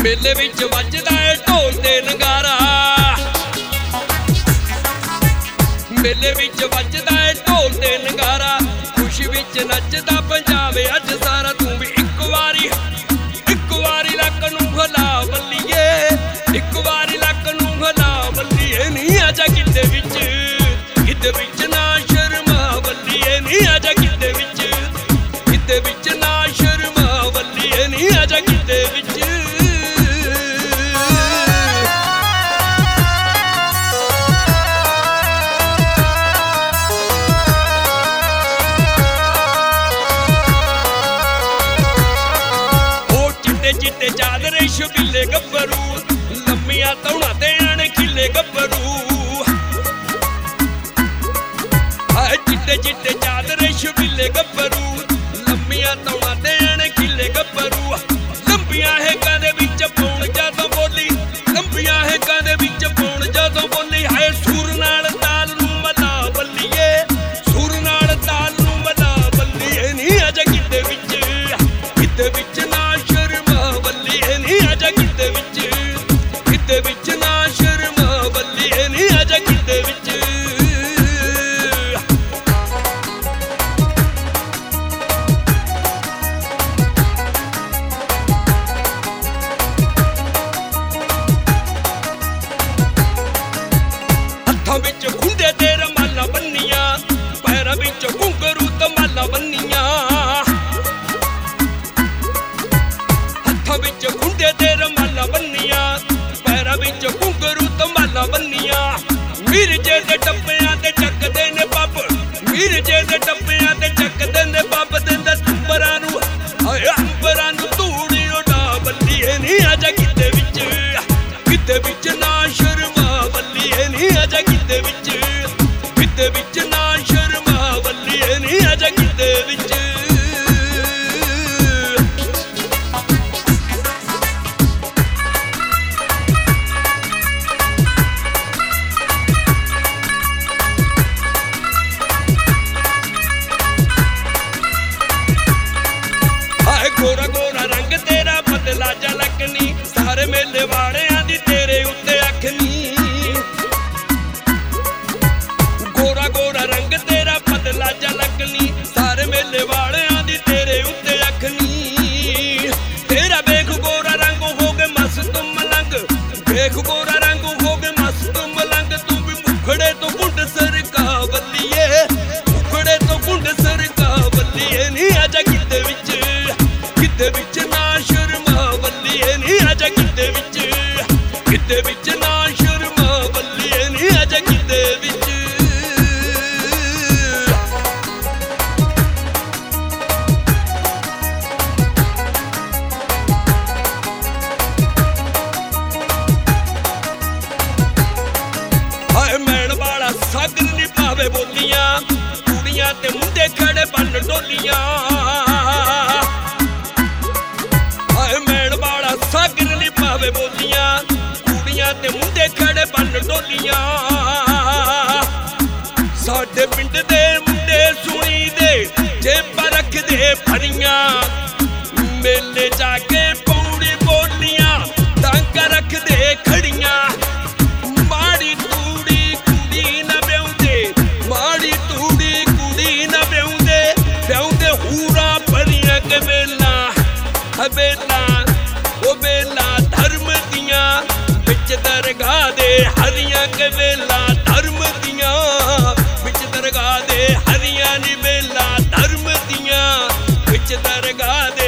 मेले विच वजदा है ढोल ते नगारा, मेले विच वजदा है ढोल ते नगारा, खुशी विच नचदा पंजाब अज सारा। तू भी एक वारी लक नूं हिला बल्लीए, एक वारी लक नूं हिला बल्लीए। नी आजा गिद्दे विच ना शर्मा बल्लीए, नी आजा गिद्दे विच ना शर्मा बल्लीए, नी आजा गिद्दे विच। चिट्टे चादरे छबीले गब्बरू, लम्मिया धौणा ते अणखिले गब्बरू। चिट्टे चादरे छबीले गब्बरू, लम्मिया धौणा ते अणखिले गब्बरू। लंबिया हेकां दे विच पौण जदों बोली, लंबिया हेकां दे विच पौण जदों बोली। हाय सुर नाल ताल नूं मिला बल्लीए, सुर नाल ताल नूं मिला बल्लीए। नी आजा गिद्दे विच ना शर्मा बल्लीए, नी आजा गिद्दे विच ना शर्मा बल्लीए, नी आजा गिद्दे विच। हत्थां विच खुंडे ते रमाला बन्नियां, पैरां विच घुंघरू तमाला बन्नियां। विच खुंडे ते रमाला बन्नियां, पैरां विच घुंघरू तमाला बन्नियां। मिर्जे दे टप्पियां ते चकदे ने पब, मिर्जे दे टप्पियां ते चकदे ने पब। दिंदे अंबरां नूं धूड़ी उडा बल्लीए, नी आजा गिद्दे विच ना शर्मा बल्लीए, नी आजा गिद्दे विच ना शर्मा बल्लीए, नी आजा गिद्दे विच। गोरा गोरा रंग तेरा बदला झलकनी, सारे मेले वालियां दी तेरे उत्ते अखनी। गोरा गोरा रंग तेरा बदला झलकनी, सारे मेले वालियां दी तेरे उत्ते अखनी। तेरा वेख गोरा रंग हो गए मस्त मलंग, वेख गोरा रंग हो गए मस्त मलंग। तू भी मुखड़े तो गुंड सरका बल्लीए, मुखड़े तो गुंड सरका बल्लीए। नी आजा गिद्दे विच ना शर्मा बल्लीए, नी आजा गिद्दे विच ना शर्मा बल्लीए, नी आजा गिद्दे विच। हाय मैण वाला सागर नी पावे बोलियां, कुड़ियां ते मुंडे खड़े बन डोलियां। सागर नी पावे बोलियां, कुड़ियां ते मुंडे खड़े बन डोलियां। साडे पिंड दे मुंडे सुनी दे जेबां रखदे भरियां, मेले जाके पौड़ी बोलियां टांका रखदे खड़ियां। माड़ी तूड़ी कुड़ी ना ब्याहुंदे, माड़ी तूड़ी कुड़ी ना ब्याहुंदे, ब्याहुंदे हूरां भरियां के बेला ओ बेला धर्म दियां बिच दरगाह दे हरियां के बेला धर्म दियां बिच दरगाह दे हरियां नी बेला धर्म दियां बिच दरगाह